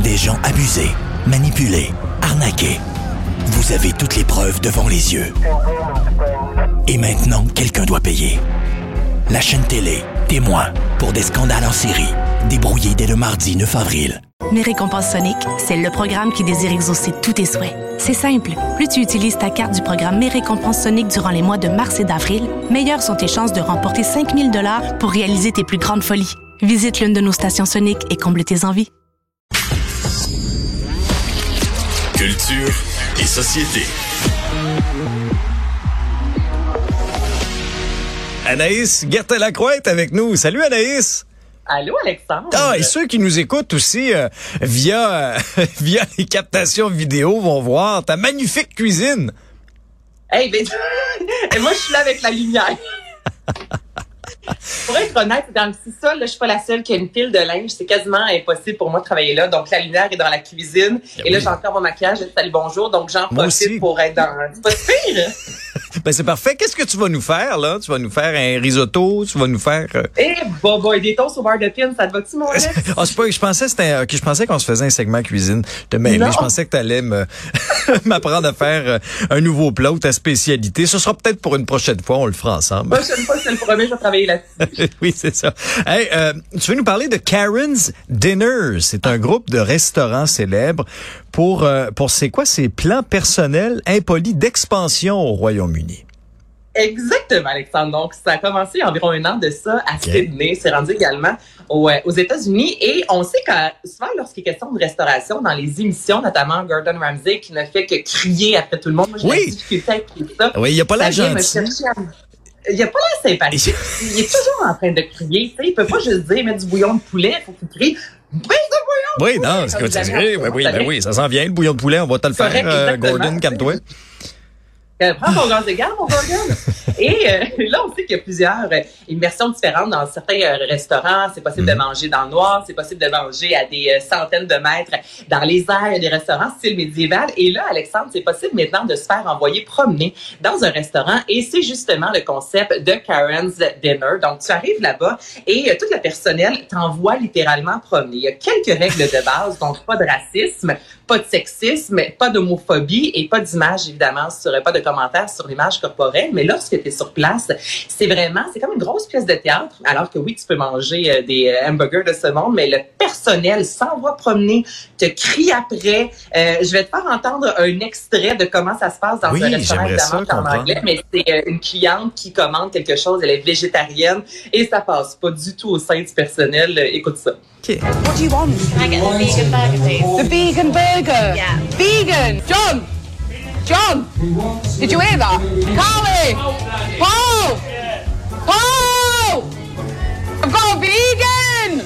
des gens abusés, manipulés, arnaqués. Vous avez toutes les preuves devant les yeux. Et maintenant, quelqu'un doit payer. La chaîne télé, témoin, pour des scandales en série, débrouillés dès le mardi 9 avril. Mes récompenses Sonic, c'est le programme qui désire exaucer tous tes souhaits. C'est simple. Plus tu utilises ta carte du programme Mes récompenses Sonic durant les mois de mars et d'avril, meilleures sont tes chances de remporter 5 000 $ pour réaliser tes plus grandes folies. Visite l'une de nos stations Sonic et comble tes envies. Culture et société. Anaïs Gertin-Lacroix est avec nous. Salut Anaïs! Allô, Alexandre? Ah, et ceux qui nous écoutent aussi via les captations vidéo vont voir ta magnifique cuisine. Hey, ben, moi, je suis là avec la lumière. Pour être honnête, dans le sous-sol, là, je suis pas la seule qui a une pile de linge. C'est quasiment impossible pour moi de travailler là. Donc, la lumière est dans la cuisine. Et là, j'ai encore mon maquillage. Salut, bonjour. Donc, j'en profite pour être dans... C'est pas pire. Ben, c'est parfait. Qu'est-ce que tu vas nous faire, là? Tu vas nous faire un risotto? Tu vas nous faire... Des toasts au beurre de pin, ça te va-tu, mon Alex? C'est pas... Je pensais qu'on se faisait un segment cuisine. Je pensais que t'allais m'apprendre à faire un nouveau plat ou ta spécialité. Ce sera peut-être pour une prochaine fois. On le fera ensemble. Prochaine fois, je te le promets, je vais travailler là-dessus. Oui, c'est ça. Hey, tu veux nous parler de Karen's Dinner. C'est un groupe de restaurants célèbres pour c'est quoi? Ces plans personnels impolis d'expansion au Royaume-Uni. Exactement, Alexandre. Donc, ça a commencé il y a environ 1 an de ça à Sydney. C'est rendu également aux États-Unis. Et on sait que souvent, lorsqu'il est question de restauration, dans les émissions, notamment Gordon Ramsay, qui ne fait que crier après tout le monde. Moi, j'ai la difficulté à écouter ça. Oui, il n'y a pas l'air gentil. Il a pas l'air sympathique. Il est toujours en train de crier. Tu sais, il peut pas juste dire, mettre du bouillon de poulet. Il faut qu'il crie. Oui, non, c'est ce que tu dis. Oui, ça s'en vient, le bouillon de poulet. On va te le faire, Gordon, calme-toi. Prends ton gaz de garde, mon Gordon. Et là, on sait qu'il y a plusieurs immersions différentes dans certains restaurants. C'est possible de manger dans le noir, c'est possible de manger à des centaines de mètres dans les airs. Il y a des restaurants style médiéval. Et là, Alexandre, c'est possible maintenant de se faire envoyer promener dans un restaurant. Et c'est justement le concept de Karen's Dinner. Donc, tu arrives là-bas et tout le personnel t'envoie littéralement promener. Il y a quelques règles de base, donc pas de racisme, pas de sexisme, pas d'homophobie et pas d'image, évidemment, pas de commentaires sur l'image corporelle. Mais lorsque tu es sur place, c'est comme une grosse pièce de théâtre. Alors que oui, tu peux manger des hamburgers de ce monde, mais le personnel s'envoie promener, te crie après. Je vais te faire entendre un extrait de comment ça se passe dans un restaurant, évidemment, en anglais, mais c'est une cliente qui commande quelque chose, elle est végétarienne et ça passe pas du tout au sein du personnel. Écoute ça. Okay. What do you want? Can I get the vegan burger, please? The vegan burger? Yeah. Vegan! John! Did you hear that? Carly! Paul! Paul! I've got a vegan!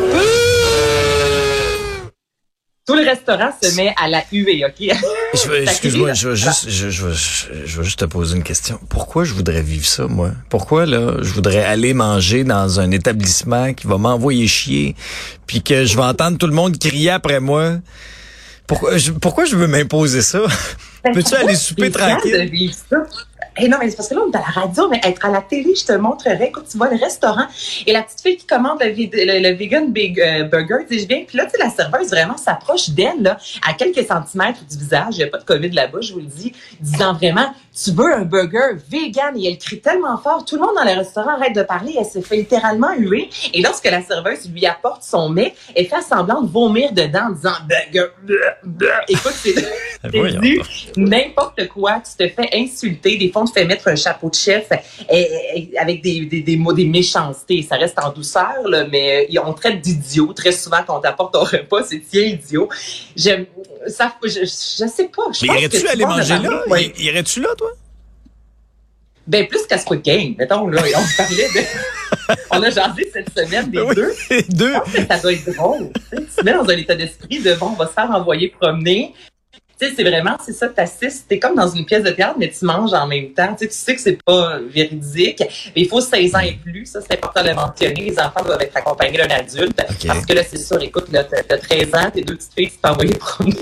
Tout le restaurant se met à la huée, OK? Excuse-moi, je veux juste te poser une question. Pourquoi je voudrais vivre ça, moi? Pourquoi, là, je voudrais aller manger dans un établissement qui va m'envoyer chier, puis que je vais entendre tout le monde crier après moi? Pourquoi je veux m'imposer ça? Peux-tu aller souper tranquille? Non, mais c'est parce que là, on est à la radio, mais être à la télé, je te montrerai. Quand tu vois le restaurant et la petite fille qui commande le vegan burger, dis-je bien. Puis là, tu sais, la serveuse vraiment s'approche d'elle, là, à quelques centimètres du visage. Il n'y a pas de COVID là-bas, je vous le dis. Disant vraiment, tu veux un burger vegan? Et elle crie tellement fort. Tout le monde dans le restaurant arrête de parler. Elle se fait littéralement huer. Et lorsque la serveuse lui apporte son mets, elle fait semblant de vomir dedans en disant burger. Écoute, c'est du n'importe quoi. Tu te fais insulter. Des fois, on te fait mettre un chapeau de chef avec des mots, des méchancetés. Ça reste en douceur, là, mais on traite d'idiot. Très souvent, quand on t'apporte ton repas, c'est tiens, idiot. Je sais pas. Mais irais-tu aller manger là? Irais-tu là, toi? Ben, plus qu'à Squid Game, mettons, là. On parlait de... On a jasé cette semaine des deux. Je pense que ça doit être drôle. Tu te mets dans un état d'esprit de, bon, on va se faire envoyer promener. Tu sais, c'est ça, t'assistes, t'es comme dans une pièce de théâtre, mais tu manges en même temps. Tu sais que c'est pas véridique. Mais il faut 16 ans et plus, ça, c'est important de le mentionner. Les enfants doivent être accompagnés d'un adulte. Okay. Parce que là, c'est sûr, écoute, là, t'as 13 ans, tes deux petites filles, tu t'es envoyé promener.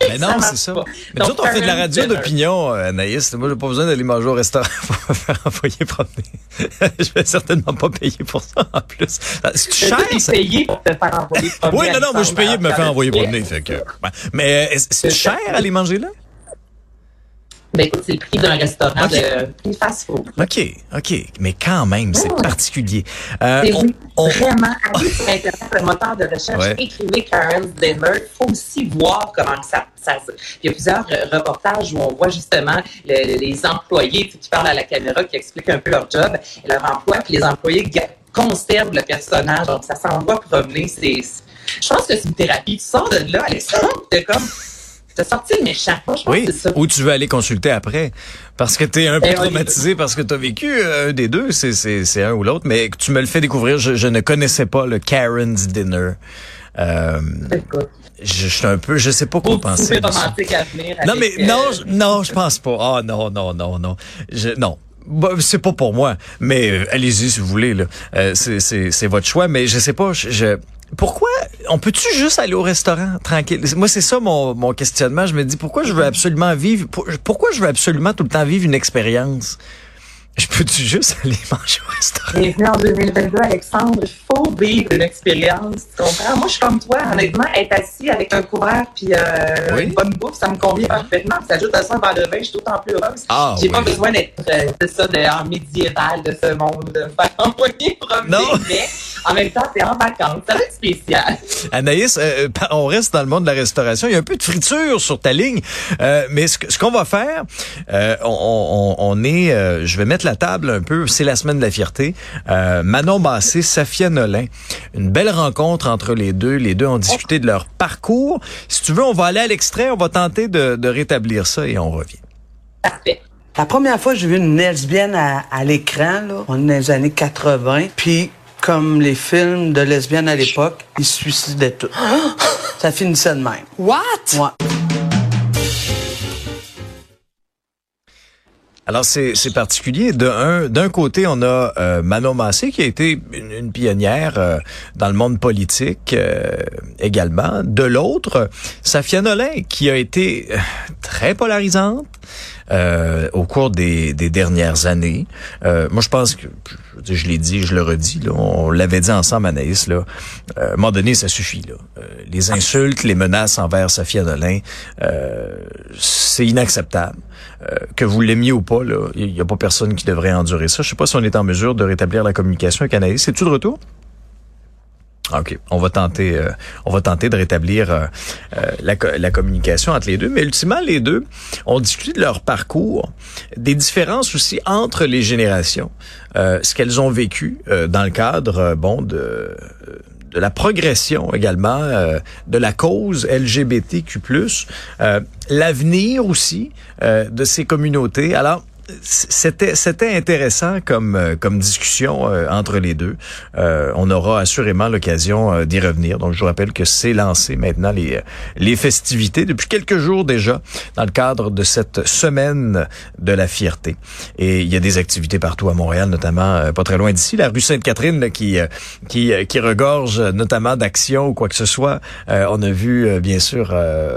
Mais non, c'est ça. Mais nous autres, on fait de la radio d'opinion, Anaïs. Moi, j'ai pas besoin d'aller manger au restaurant pour me faire envoyer promener. Je vais certainement pas payer pour ça, en plus. C'est cher, ça? Payé pour te faire envoyer promener. Oui, non, moi, je suis payé pour me faire envoyer promener. Fait que, mais c'est cher aller manger là? Ben, écoute, c'est le prix d'un restaurant de fast-food. OK. Mais quand même, c'est particulier. C'est vraiment, allez sur Internet, le moteur de recherche, écrivez Karen's Dinner. Il faut aussi voir comment ça il y a plusieurs reportages où on voit justement les employés qui parlent à la caméra, qui expliquent un peu leur job et leur emploi, puis les employés conservent le personnage. Donc, ça s'envoie promener. Je pense que c'est une thérapie. Tu sors de là, Alexandre, t'es comme... T'as sorti le méchant. Oui, c'est ça. Ou tu veux aller consulter après. Parce que t'es un peu traumatisé parce que t'as vécu un des deux, c'est un ou l'autre. Mais tu me le fais découvrir, je ne connaissais pas le Karen's Dinner. Je suis un peu, je sais pas quoi penser. C'est romantique à venir. Non, mais non, je pense pas. Ah, non. Non. Bah, c'est pas pour moi. Mais allez-y si vous voulez, là. C'est votre choix. Mais je sais pas, pourquoi on peut-tu juste aller au restaurant tranquille? Moi, c'est ça mon questionnement. Je me dis pourquoi je veux absolument tout le temps vivre une expérience? Je peux-tu juste aller manger au restaurant? Bienvenue en 2022, Alexandre. Il faut vivre une expérience. Tu comprends? Moi, je suis comme toi. Honnêtement, être assis avec un couvert puis une bonne bouffe, ça me convient parfaitement. Ça ajoute à ça un verre de vin, je suis d'autant plus heureuse. J'ai pas besoin d'être en médiéval de ce monde, de me faire envoyer promener. Mais en même temps, t'es en vacances. Ça va être spécial. Anaïs, on reste dans le monde de la restauration. Il y a un peu de friture sur ta ligne. Mais ce qu'on va faire, on est... je vais mettre la table un peu. C'est la semaine de la fierté. Manon Massé, Safia Nolin. Une belle rencontre entre les deux. Les deux ont discuté de leur parcours. Si tu veux, on va aller à l'extrait. On va tenter de rétablir ça et on revient. Parfait. La première fois que j'ai vu une lesbienne à l'écran, là, on est dans les années 80, puis comme les films de lesbiennes à l'époque, ils se suicidaient tous. Ça finissait de même. What? Ouais. Alors, c'est particulier. D'un côté, on a Manon Massé, qui a été une pionnière dans le monde politique également. De l'autre, Safia Nolin, qui a été très polarisante au cours des dernières années. Moi, je pense que, je l'ai dit, je le redis, là, on l'avait dit ensemble, Anaïs, là, à un moment donné, ça suffit. Là. Les insultes, les menaces envers Safia Nolin, c'est inacceptable. Que vous l'aimiez ou pas, là, il y a pas personne qui devrait endurer ça. Je sais pas si on est en mesure de rétablir la communication avec Anaïs. Es-tu de retour? OK. On va tenter de rétablir la communication entre les deux. Mais ultimement, les deux ont discuté de leur parcours, des différences aussi entre les générations, ce qu'elles ont vécu dans le cadre, de la progression également, de la cause LGBTQ+, l'avenir aussi de ces communautés. Alors, c'était intéressant comme discussion entre les deux. On aura assurément l'occasion d'y revenir. Donc, je vous rappelle que c'est lancé maintenant les festivités depuis quelques jours déjà dans le cadre de cette semaine de la fierté. Et il y a des activités partout à Montréal, notamment pas très loin d'ici, la rue Sainte-Catherine là, qui regorge notamment d'actions ou quoi que ce soit. On a vu bien sûr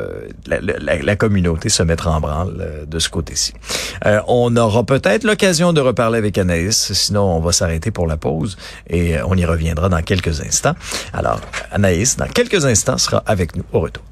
la communauté se mettre en branle de ce côté-ci. On aura peut-être l'occasion de reparler avec Anaïs, sinon on va s'arrêter pour la pause et on y reviendra dans quelques instants. Alors, Anaïs, dans quelques instants, sera avec nous au retour.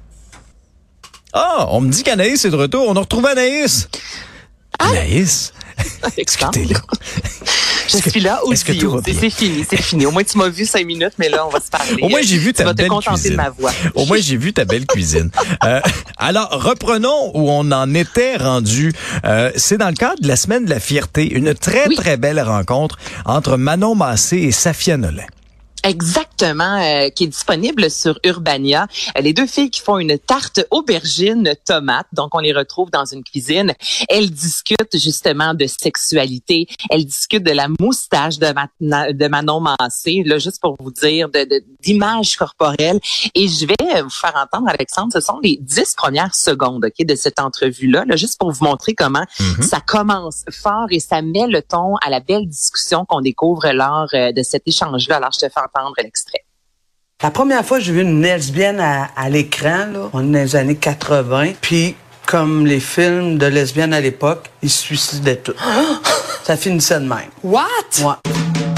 Ah, on me dit qu'Anaïs est de retour. On a retrouvé Anaïs. Anaïs, est-ce que t'es là? Je suis là aussi. C'est fini. Au moins, tu m'as vu 5 minutes, mais là, on va se parler. Au moins, j'ai vu ta belle cuisine. Tu vas te contenter de ma voix. Au moins, j'ai vu ta belle cuisine. Alors, reprenons où on en était rendu. C'est dans le cadre de la semaine de la fierté. Une très, très belle rencontre entre Manon Massé et Safia Nolin. Exactement, qui est disponible sur Urbania. Les deux filles qui font une tarte aubergine tomate, donc on les retrouve dans une cuisine. Elles discutent justement de sexualité, elles discutent de la moustache de Manon Massé, là juste pour vous dire d'image corporelle. Et je vais vous faire entendre, Alexandre, ce sont les 10 premières secondes, ok, de cette entrevue-là, là, juste pour vous montrer comment ça commence fort et ça met le ton à la belle discussion qu'on découvre lors de cet échange-là. Alors je te fais entendre l'extrait. La première fois que j'ai vu une lesbienne à l'écran, là, on est dans les années 80, puis comme les films de lesbiennes à l'époque, ils se suicidaient tous. Ça finissait de même. What? Ouais.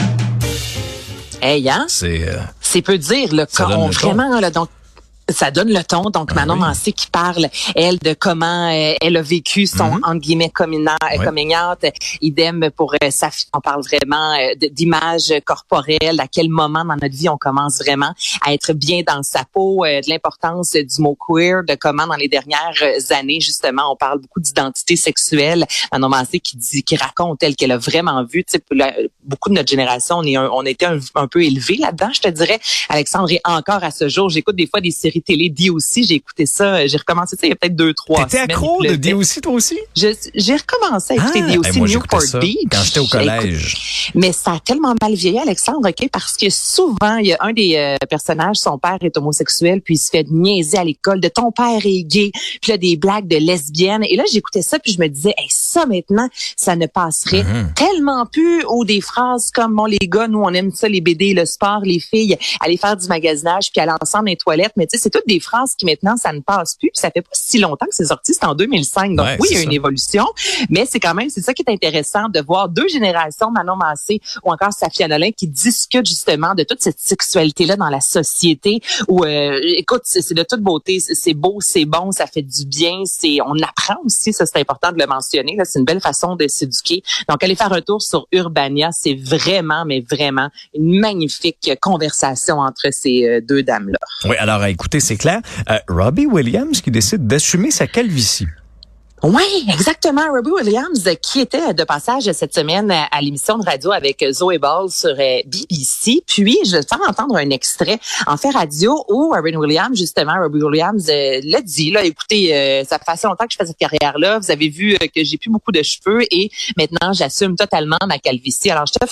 Hey, hein? C'est peu dire, là, quand on vraiment, là, donc, ça donne le ton. Donc, Manon Mancé qui parle, elle, de comment elle a vécu son, entre guillemets, coming out. Idem pour sa fille. On parle vraiment d'image corporelle, à quel moment dans notre vie on commence vraiment à être bien dans sa peau, de l'importance du mot queer, de comment dans les dernières années, justement, on parle beaucoup d'identité sexuelle. Manon Mancé qui raconte, elle, qu'elle a vraiment vu, tu sais, beaucoup de notre génération, on a été un peu élevés là-dedans, je te dirais. Alexandre, et encore à ce jour, j'écoute des fois des séries télé D.O.C. J'ai écouté ça, j'ai recommencé ça il y a peut-être 2-3 semaines. T'étais accro de D.O.C. toi aussi? J'ai recommencé à écouter D.O.C. Newport Beach. Quand j'étais au collège. Mais ça a tellement mal vieilli, Alexandre, OK? Parce que souvent, il y a un des personnages, son père est homosexuel, puis il se fait niaiser à l'école de ton père est gay, puis là, des blagues de lesbiennes. Et là, j'écoutais ça, puis je me disais, hey, ça maintenant, ça ne passerait tellement plus, ou des phrases comme, bon, les gars, nous, on aime ça, les BD, le sport, les filles, aller faire du magasinage, puis aller ensemble dans les toilettes. Mais tu sais, c'est toutes des phrases qui maintenant, ça ne passe plus, puis ça fait pas si longtemps que c'est sorti, c'est en 2005. Donc oui, il y a une évolution, mais c'est quand même, c'est ça qui est intéressant de voir deux générations, Manon Mancé ou encore Safia Nolin, qui discutent justement de toute cette sexualité-là dans la société où, écoute, c'est de toute beauté, c'est beau, c'est bon, ça fait du bien, on apprend aussi, ça c'est important de le mentionner, là, c'est une belle façon de s'éduquer. Donc, allez faire un tour sur Urbania, c'est vraiment, mais vraiment une magnifique conversation entre ces deux dames-là. Oui, alors écoutez, c'est clair. Robbie Williams qui décide d'assumer sa calvitie. Oui, exactement. Robbie Williams qui était de passage cette semaine à l'émission de radio avec Zoé Ball sur BBC. Puis, je vais te faire entendre un extrait en fait radio où Robbie Williams, justement, Robbie Williams l'a dit, là, écoutez, ça fait assez longtemps que je fais cette carrière-là. Vous avez vu que j'ai plus beaucoup de cheveux et maintenant, j'assume totalement ma calvitie. Alors, je te fais...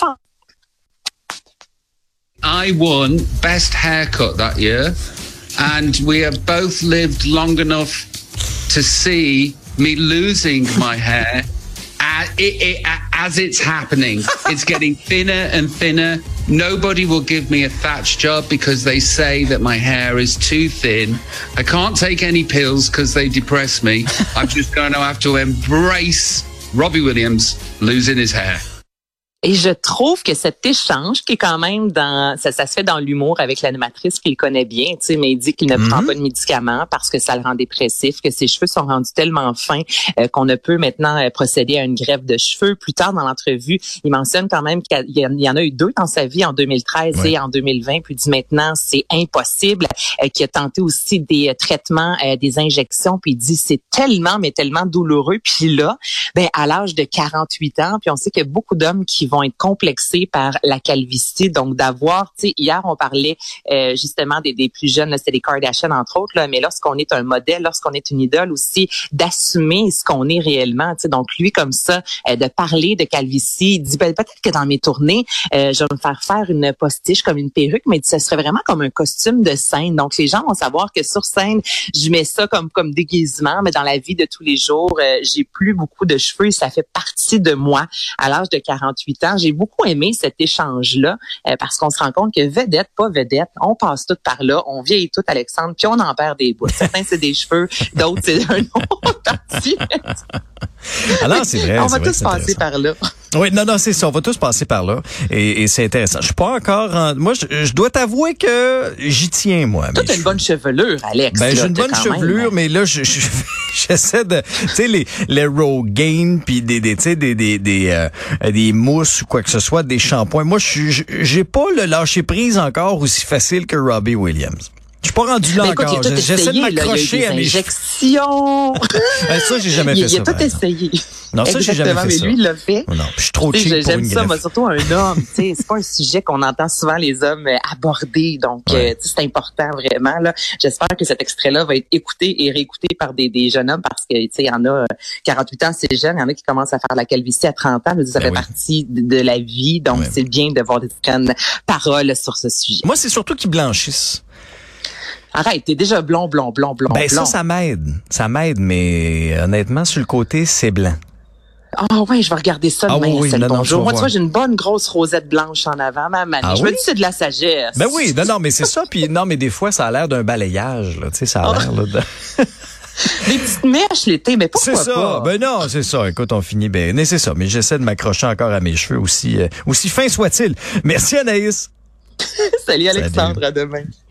I won Best Haircut that year, and we have both lived long enough to see me losing my hair as it's happening. It's getting thinner and thinner. Nobody will give me a thatch job because they say that my hair is too thin. I can't take any pills because they depress me. I'm just going to have to embrace Robbie Williams losing his hair. Et je trouve que cet échange qui est quand même ça se fait dans l'humour avec l'animatrice qu'il connaît bien, tu sais, mais il dit qu'il ne prend pas de médicaments parce que ça le rend dépressif, que ses cheveux sont rendus tellement fins qu'on ne peut maintenant procéder à une greffe de cheveux. Plus tard dans l'entrevue, il mentionne quand même qu'il y en a eu 2 dans sa vie en 2013 et en 2020, puis il dit maintenant c'est impossible, qu'il a tenté aussi des traitements, des injections, puis il dit c'est tellement mais tellement douloureux. Puis là, ben à l'âge de 48 ans, puis on sait qu'il y a beaucoup d'hommes qui vont être complexés par la calvitie, donc d'avoir, tu sais, hier on parlait justement des plus jeunes, là, c'est les Kardashian entre autres, là, mais lorsqu'on est un modèle, lorsqu'on est une idole aussi, d'assumer ce qu'on est réellement, tu sais, donc lui comme ça, de parler de calvitie, il dit peut-être que dans mes tournées, je vais me faire une postiche comme une perruque, mais ce serait vraiment comme un costume de scène, donc les gens vont savoir que sur scène, je mets ça comme déguisement, mais dans la vie de tous les jours, j'ai plus beaucoup de cheveux et ça fait partie de moi à l'âge de 48 ans. J'ai beaucoup aimé cet échange-là parce qu'on se rend compte que vedette, pas vedette, on passe tout par là, on vieillit tout, Alexandre, puis on en perd des bouts. Certains, c'est des cheveux, d'autres, c'est un autre parti. Alors, c'est vrai. On va tous passer par là. Oui, non, c'est ça. On va tous passer par là. Et c'est intéressant. Je suis pas encore moi, je dois t'avouer que j'y tiens, moi. Toi, t'as une bonne chevelure, Alex. Ben, j'ai une bonne chevelure, mais là, j'essaie de, tu sais, les Rogaine puis des mousses ou quoi que ce soit, des shampoings. Moi, j'ai pas le lâcher prise encore aussi facile que Robbie Williams. Je suis pas rendu là encore. J'essaie de m'accrocher à mes injections. Ça, j'ai jamais fait ça. Il a tout essayé. Non, ça, j'ai jamais fait ça. Mais lui, il l'a fait. Non, je suis trop cheap pour une J'aime ça, greffe. moi, surtout un homme. Tu sais, c'est pas un sujet qu'on entend souvent les hommes aborder. Donc, tu sais, c'est important vraiment. Là, j'espère que cet extrait-là va être écouté et réécouté par des jeunes hommes parce que tu sais, il y en a 48 ans, c'est jeune. Il y en a qui commencent à faire la calvitie à 30 ans. Je dis, ça fait partie de la vie. Donc, c'est bien de voir des paroles sur ce sujet. Moi, c'est surtout qu'ils blanchissent. Arrête, t'es déjà blond. Ben ça m'aide. Ça m'aide, mais honnêtement, sur le côté, c'est blanc. Ah ouais, je vais regarder ça demain. oui, c'est le non, bonjour. Moi, tu voir. vois, j'ai une bonne grosse rosette blanche en avant, ma manie. Je me dis, c'est de la sagesse. Ben oui, non, mais c'est ça. Puis non, mais des fois, ça a l'air d'un balayage, là. Tu sais, ça a l'air, là. Des petites mèches l'été, mais pourquoi c'est ça. pas? Ben non, c'est ça. Écoute, on finit bien. Mais c'est ça. Mais j'essaie de m'accrocher encore à mes cheveux aussi fin soit-il. Merci, Anaïs. Salut, Alexandre. À demain.